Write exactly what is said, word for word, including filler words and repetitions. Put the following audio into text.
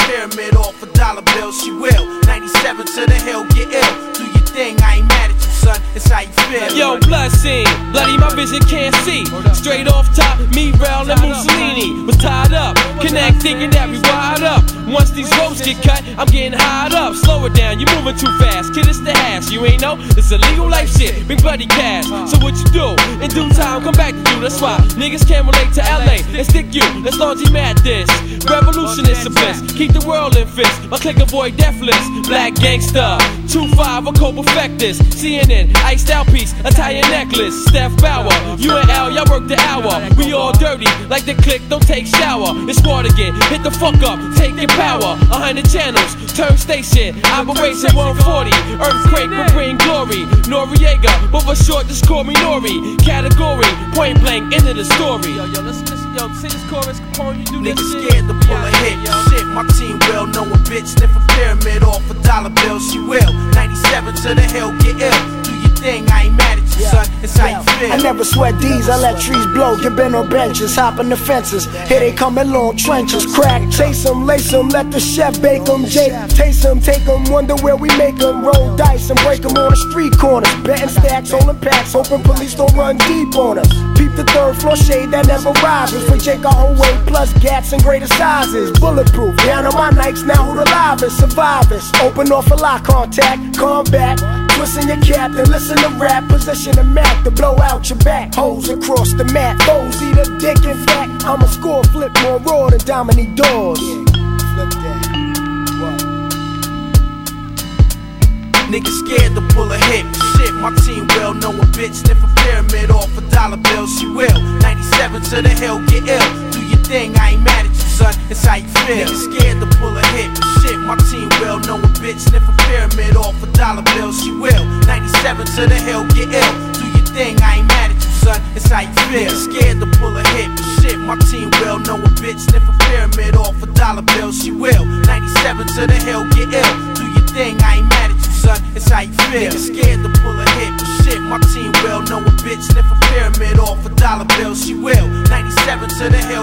pyramid off a dollar bill, she will. ninety-seven to the hill, get ill. Do your thing, I ain't mad at you, son. It's how you feel. Yo, blood scene, bloody my vision can't see. Straight off top, me, Rel, and Mussolini was tied up. Connect thinking that we wired up. Once these ropes get cut, I'm getting highed up. Slow it down, you moving too fast. Kid, it's the hash. You ain't know it's illegal life shit. Big bloody cash. So what you do? In due time, come back to you. That's why niggas can't relate to L A and stick you. Let's laundry mat this. Revolutionist a bliss. Keep the world in fist. My click avoid death list. Black gangster. two five, a cope effectors. C N N, iced out piece, Italian necklace. Steph Bauer, you and L, y'all work the hour. We all dirty, like the click, don't take shower. It's sport again, hit the fuck up, take your power. A hundred channels, turn station, Operation one forty. Earthquake will bring glory. Noriega, but for short, just call me Nori. Category, point blank, end of the story. Yo, yo, let's listen, yo, sing this chorus, Capone, you do this niggas shit. scared to pull a hit. Shit, my team will know a bitch sniff a pyramid off a dollar bill, she will. ninety-seven to the hill, get ill. Do your thing, I ain't mad at you, son. It's how you feel. I never sweat these, I let trees blow. Get bent on benches, hopping the fences. Here they come in long trenches. Crack, chase them, lace them, let the chef bake them. Jake, taste them, take them, wonder where we make them. Roll dice and break them on the street corners. Betting stacks, holding packs, hoping police don't run deep on us. Peep the third floor shade that never rises. For Jake our whole weight, plus gats in greater sizes. Bulletproof, down on my nights, now who the livest? Survivors, open off a lock contact, combat. Twisting your cap, then listen to rap. Position a map to blow out your back. Holes across the mat, foes eat a dick. In fact, I'ma score, flip more raw than Dominique Dawes. Flip that. Niggas scared to pull a hit. Shit, my team will know a bitch sniff a pyramid off a dollar bill, she will. ninety-seven to the hill, get ill. Do your thing, I ain't mad at you, son. It's how you feel. Niggas scared to pull a hit. Shit, my team will know a bitch sniff a pyramid off a dollar bill, she will. ninety-seven to the hill, get ill. Do your thing, I ain't mad at you, son. It's how you feel. Niggas scared to pull a hit. Shit, my team will know a bitch sniff a pyramid off a dollar bill, she will. ninety-seven to the hill, get ill. Do your thing, I ain't mad at you, son. It's how you feel. Niggas scared to pull a hit. Shit, my team will know a bitch sniff a pyramid off a dollar bill, she will. ninety-seven to the hill.